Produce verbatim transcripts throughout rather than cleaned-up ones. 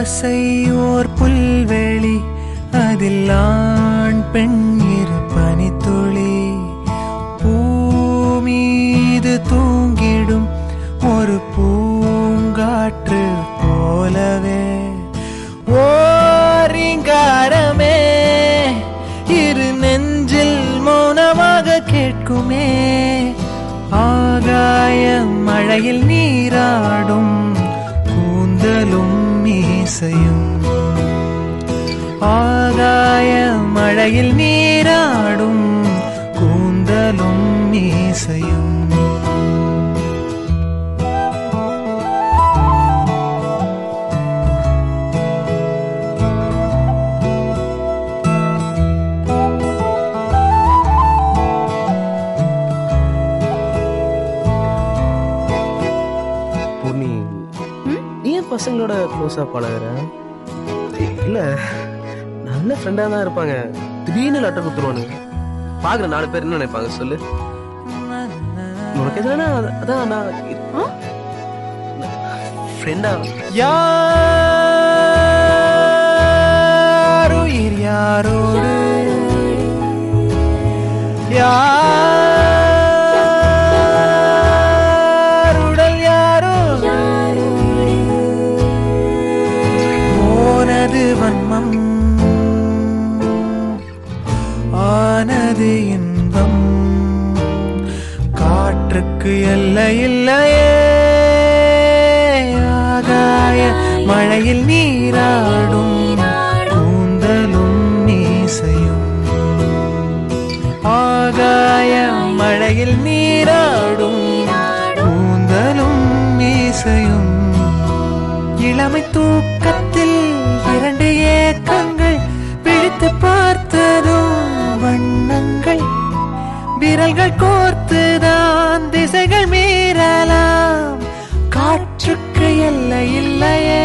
ஓசை ஓர் புல்வெளி, அதில் ஆண் பெண் இரு பனித்துளி, பூமீது தூங்கிடும் ஒரு பூங்காற்று போலவே, ஓரிங்காரமே இரு நெஞ்சில் மௌனமாக கேட்குமே, ஆகாய மழையில் நீராடும் கூந்தலும் மீசையும், ஆகாய மழையில் நீராடும் கூந்தலும் மீசையும். பசங்களோட க்ளோஸா பழகுற இல்ல, நல்ல ஃப்ரெண்டா தான் இருப்பாங்க, திடீர்னு லெட்டர் கொடுத்துருவானுங்க. பாக்குற நாலு பேர் என்ன நினைப்பாங்க சொல்லு? உனக்கு எதுனா அதான் நான் ஃப்ரெண்டா. யாரோ யாரோடு யாருடல் யாரோ போனது வன்மம், ஆனது இன்பம், காற்றுக்கு எல்லை இல்லையே, ஆகாய மழையில் நீராடும் கூந்தலும் மீசையும், ஆகாய மழையில் நீராடும் கூந்தலும் மீசையும். இளமை தூக்கத்தில் இரண்டு ஏக்கங்கள் பிடித்து பார்த்ததும் வண்ணங்கள், விரல்கள் கோர்த்துதான் திசைகள் மீறலாம், காற்றுக்கு எல்லை இல்லையே.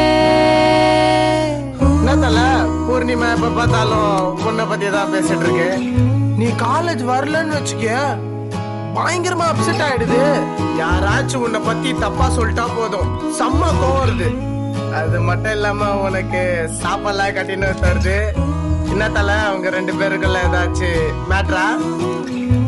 பூர்ணிமா எப்ப பார்த்தாலும் உன்னை பத்தி தான் பேசிட்டு இருக்கு. நீ காலேஜ் வரலன்னு வச்சுக்க பயங்கரமா அப்செட் ஆயிடுது. யாராச்சும் உன்னை பத்தி தப்பா சொல்லிட்டா போதும் செம்ம கோவம் வருது. அது மட்டும் இல்லாம உனக்கு சாப்பாடுலாம் கட்டின்னு தருது. என்ன தல அவங்க ரெண்டு பேருக்குள்ள ஏதாச்சும் மேட்ரா?